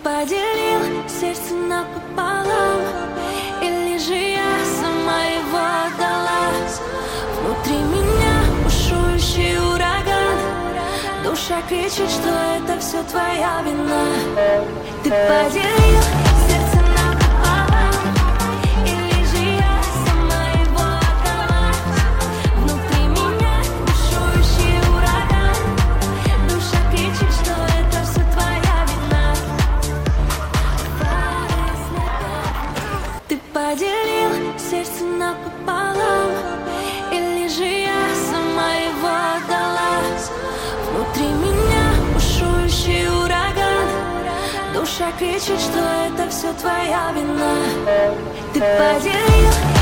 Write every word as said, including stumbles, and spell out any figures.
поделил сердце напополам, или же я сама его дала? Внутри меня бушующий ураган, душа кричит, что это все твоя вина. Ты поделил сердце напополам, или же я сама его дала? Внутри меня бушующий ураган, душа кричит, что это все твоя вина. Ты поделил сердце напополам, или же я сама его дала? Внутри меня бушующий ураган, душа кричит, что это все твоя вина. Ты поделил